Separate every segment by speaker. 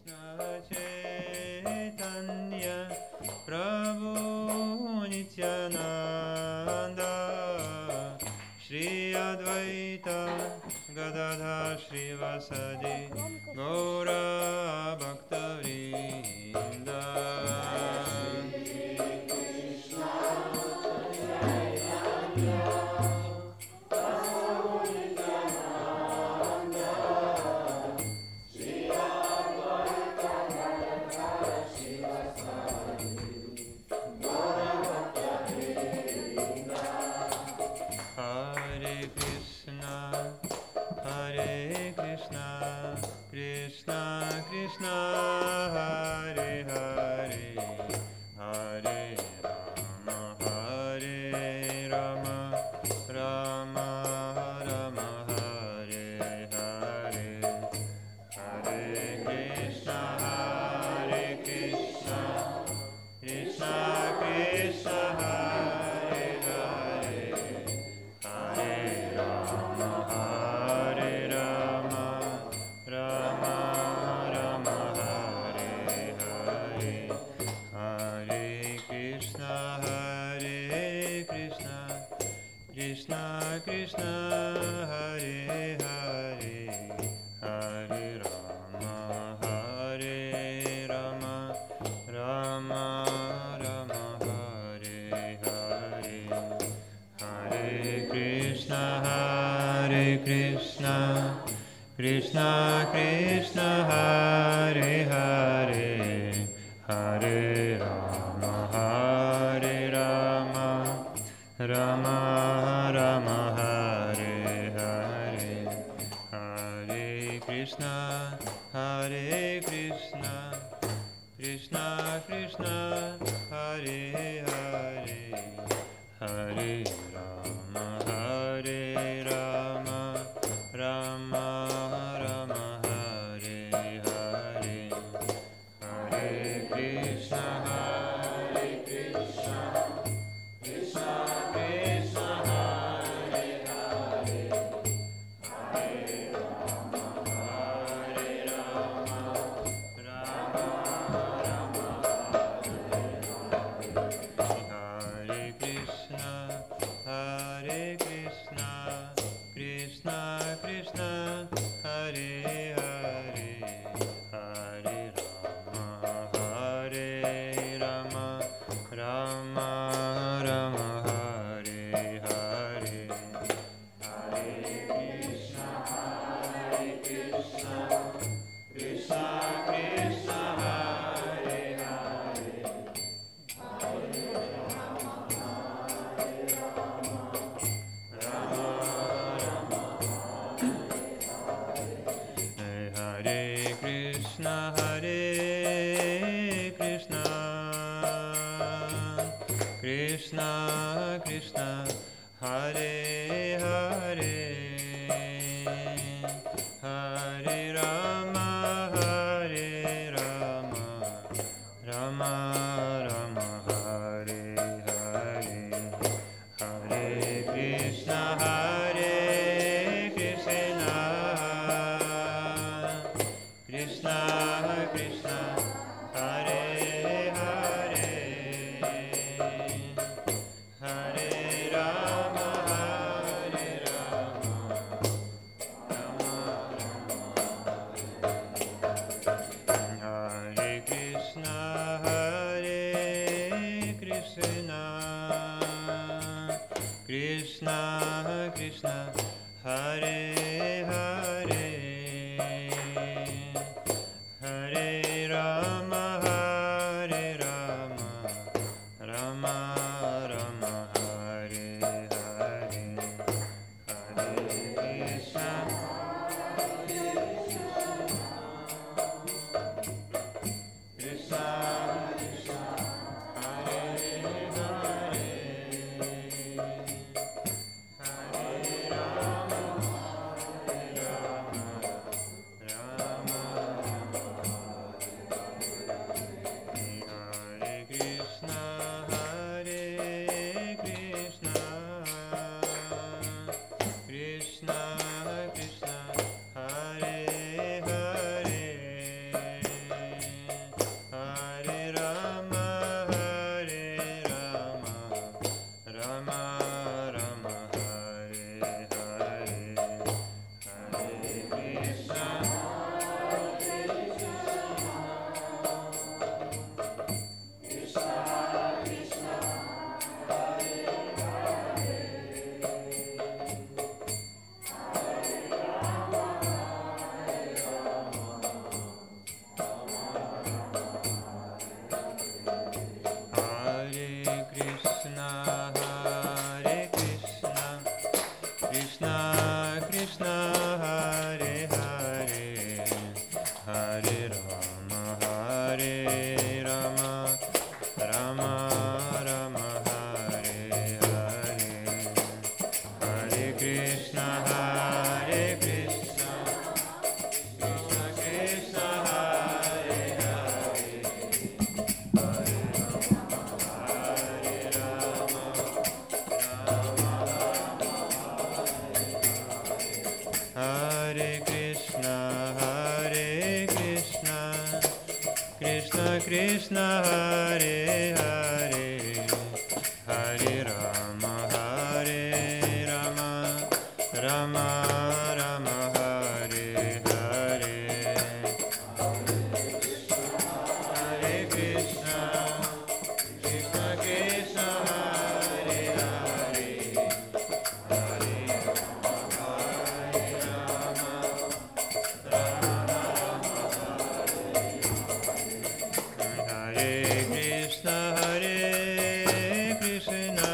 Speaker 1: Chaitanya Prabhu Nityananda Shri Advaita Gadadhar Shrivasadi Gaura Bhaktavrinda Krishna Krishna Hare Hare Hare Rama Rama Rama Hare Hare Hare Krishna Krishna Krishna Hare Hare Hare Rama Rama Rama Hare Hare Hare Krishna Krishna Krishna Hare Hare Hare Rama Rama Rama Hare Hare Hare Krishna Krishna Krishna Hare Hare Hare Rama Rama Rama Hare Hare Hare Krishna Krishna Krishna Hare Hare Hare Rama Rama Rama Hare Hare Hare Krishna Krishna Krishna Hare Hare Hare Rama Rama Rama Hare Krishna Krishna Krishna Hare Hare Hare Rama Rama Rama Hare Hare Hare Krishna Krishna Krishna Hare Hare Hare Krishna Krishna Krishna Hare Hare Hare Rama Rama Rama Hare Hare Hare Krishna Krishna Krishna Hare Hare Hare Rama Hare Rama, Hare Rama, Rama Rama, Hare Hare, Hare Krishna, Hare Krishna, Krishna Krishna, Hare Hare, Hare Rama, Hare Krishna, Hare Krishna, Krishna Krishna, Hare Hare, Hare Rama, Hare Rama, Rama Rama, Hare Hare, Hare Krishna, Krishna Krishna, Hare Hare, Hare Hare Krishna, Hare Krishna,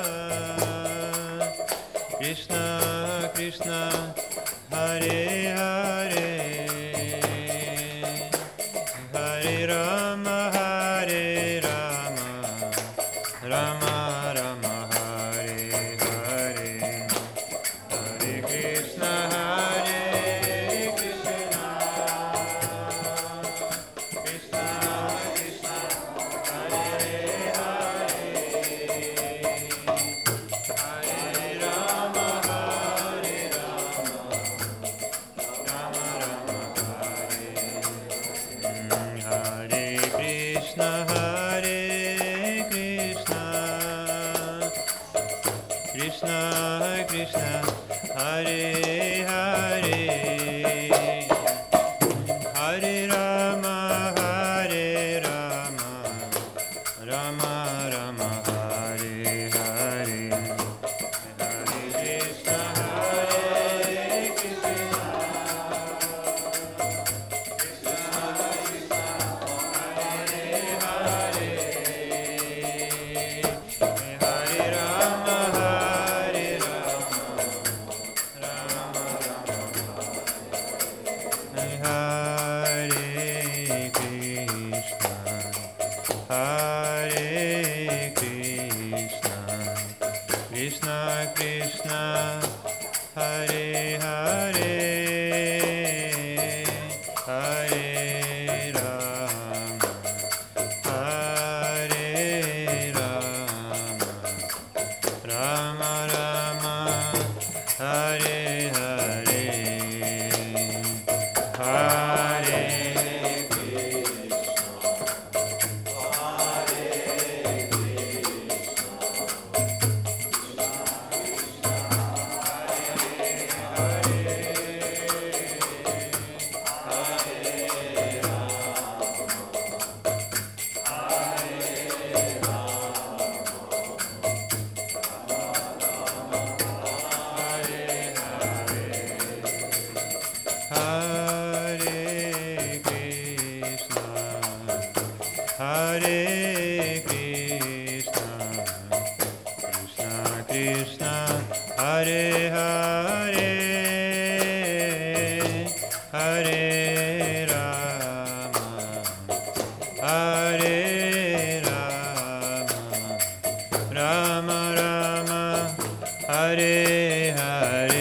Speaker 1: Krishna Krishna, Hare Hare, Hare Rama, Hare Rama, Rama Rama, Hare Hare, Hare Krishna, Hare Krishna, Krishna Krishna, Hare Hare, Hare Rama, Hare Rama, Rama Rama, Hare Hare Krishna, Hare Krishna, Krishna Krishna, Hare Hare, Hare Rama, Hare Rama, Rama Rama, Hare Hare, Hare Krishna, Hare Krishna, Hare Rama, Hare Rama, Rama Rama, Hare Krishna, Hare Krishna, Krishna Krishna, Hare Hare, Hare Rama, Hare Rama, Rama Rama, Hare Hare, Hare Hare Krishna, Hare Krishna, Krishna Krishna, Hare Hare, Hare Rama, Hare Rama, Rama Rama, Hare Hare,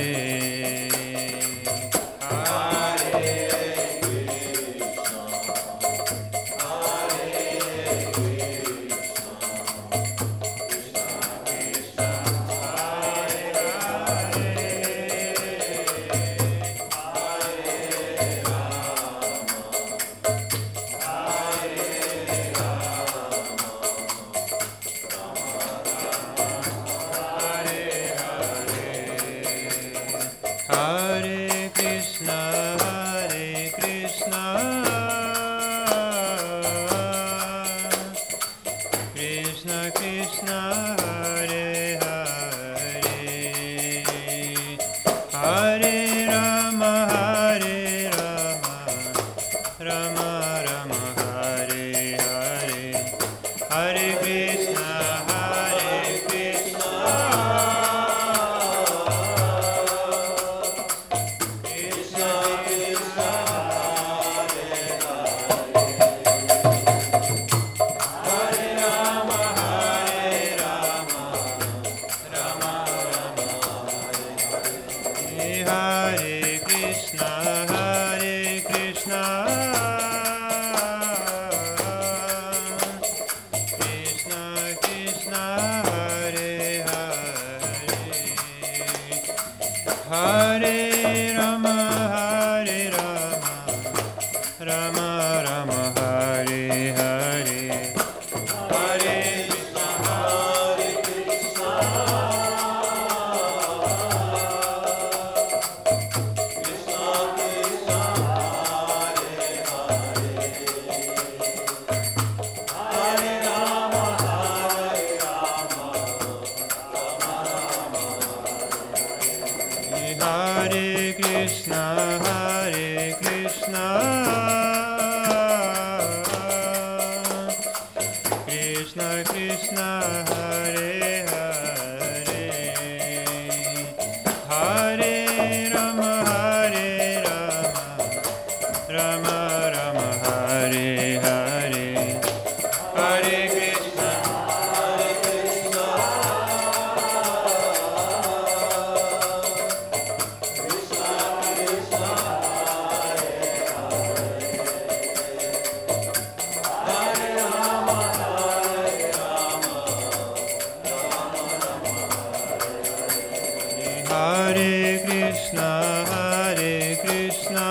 Speaker 1: Hare Krishna, Hare Krishna, Krishna Krishna, Hare Hare, Hare Rama, Hare Rama, Rama Rama, Hare Hare, Hare Krishna, Hare Krishna, Krishna Krishna, Rama Rama Hare Hare Hare Krishna Hare Krishna Krishna Krishna Hare Hare Hare Rama Hare Rama Rama Rama Hare Krishna Hare Krishna Krishna Krishna Hare Hare Hare Rama Hare Rama Rama Rama Hare Hare Hare Krishna Hare Krishna Krishna Krishna Hare Hare Rama Hare Rama Rama Rama Hare Krishna Hare Krishna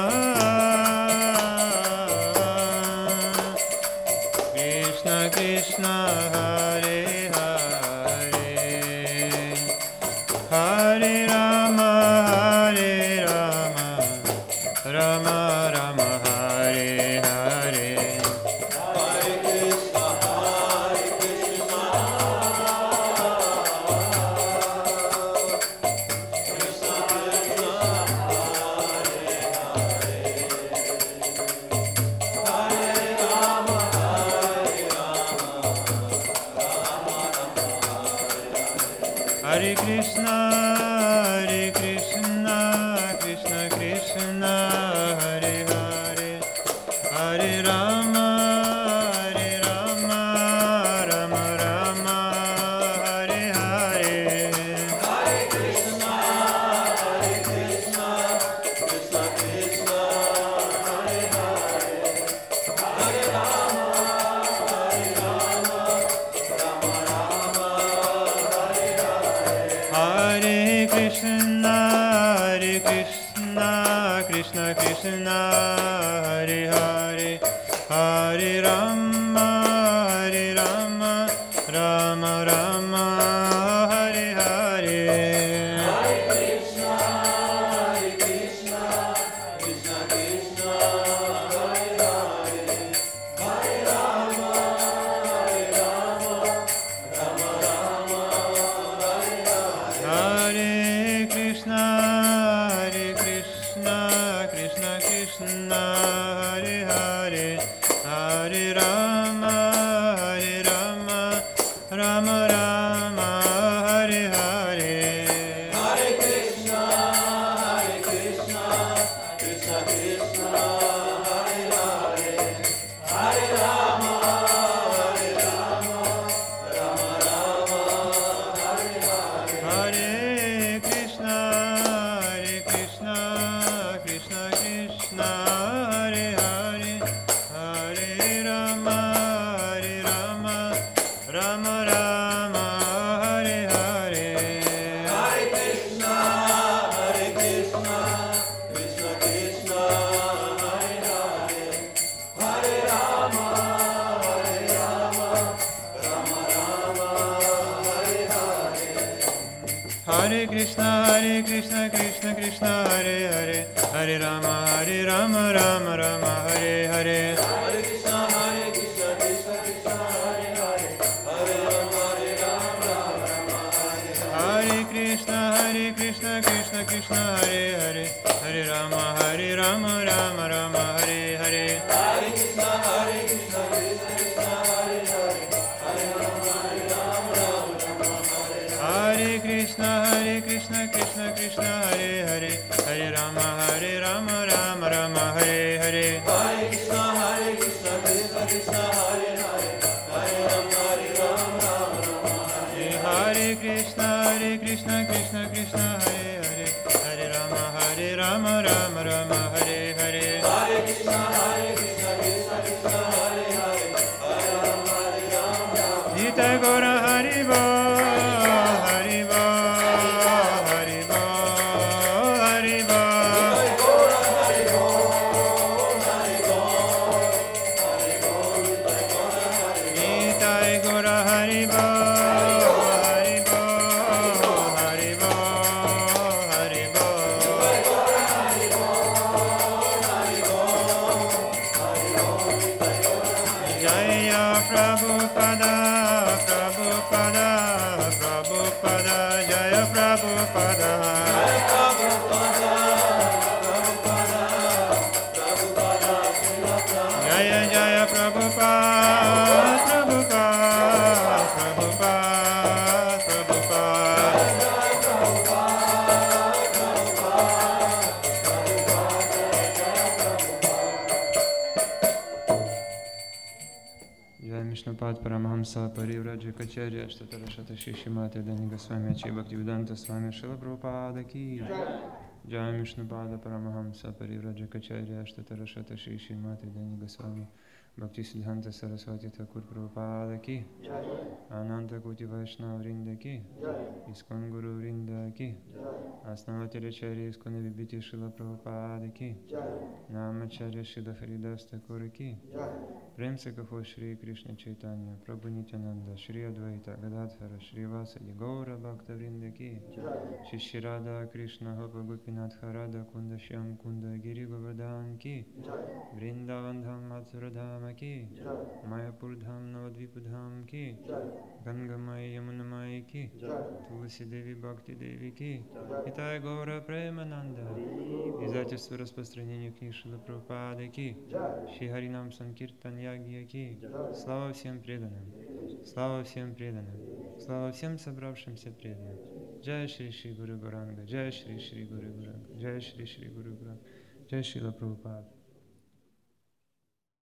Speaker 1: Krishna Krishna Hare Hare Hare Rama Hare Rama Rama Rama Hare Hare Hare Krishna Hare Krishna Krishna Krishna Hare Hare Hare Rama Hare Rama Rama Rama Hare Krishna Krishna Krishna Hare Hare Hare Rama Rama Rama Hare Hare Hare Krishna Krishna Krishna Hare Hare Hare Rama Rama Rama Hare Hare Hare Krishna Krishna Krishna Hare Hare Hare Rama Rama Rama Hare Hare Hare Krishna Krishna Krishna Hare Hare Hare Rama Rama Rama Hare Hare Hare Krishna Krishna Krishna Hare Hare Hare Rama Rama Rama Hare Hare Hare Krishna Krishna Krishna Hare Hare Hare Rama Rama Rama Hare Hare Hare Krishna Krishna Krishna Hare Hare Hare Rama Rama Rama Hare Hare Hare Krishna Krishna Krishna Hare Hare Hare Rama Rama Rama Hare Hare Hare Krishna Krishna Krishna Hare Hare Hare Rama Rama Rama Hare Hare Hare Krishna Krishna Krishna Hare Hare Hare Rama Rama Hare Krishna Krishna Krishna Hare Hare Hare Rama Rama Hare Hare Hare Krishna Krishna Krishna Hare Hare Hare Rama Rama Hare Krishna Krishna Krishna Hare Hare Hare Rama Rama Hare Hare Hare Krishna Krishna Krishna Hare Hare Hare Rama Rama Hare Krishna Krishna Krishna Hare Hare Hare Rama Rama Hare Hare Hare Krishna Krishna Krishna Hare Hare Hare Rama Rama Nitya Gaura Hari Bol Hari Bol Hari Bol Hari Bol Prabhupada, Prabhupada, Prabhupada, Jaya Prabhupada. Jaya Jaya Prabhupada, Prabhupada, Prabhupada, Prabhupada. Jai Vishnupad Paramahamsa Parivraja Kacharya Ashtatarashata Shishimati Daniga Swami Achi Bhaktivedanta Swami Srila Prabhupada Ki Jai Vishnupad Paramahamsa Parivraja Kacharya Ashtatarashata Shishimati Daniga Swami Bhaktisiddhanta Saraswati Thakur Prabhupada Ki Ananta Koti Vaishnava Vrinda Ki Iskon Guru Vrinda Ki Asnavatiracharya Iskon Vibhiti Srila Prabhupada Ki Namacharya Shida Haridas Thakur Ki Prem se Kafo Shri Krishna Chaitanya Prabhu Nityananda Shri Advaita Gadadhara Shri Vasadi Gaura Bhakta Vrinda Ki Shri Radha Krishna Hopa Gopinath Harada Kunda Shyam Kunda Giri Govardhan Ki Vrindavan Dham Mathura Dham Ki Mayapur Dham Navadvipa Dham Ki Gangamai Yamunamai Ki Tulsi Devi Bhakti Devi Ki Itai Gaura Premananda Издательство распространения книг Шрила Прабхупады Ки Шри Харинам Санкиртан Ягья Ки. Слава всем преданным, слава всем преданным, слава всем собравшимся преданным. Джай Шри Шри Гуру Гуранга, Джай Шри Шри Гуру Гуранга, Джай Шри Шри Гуру Гуранга, Джай Шрила Прабхупада.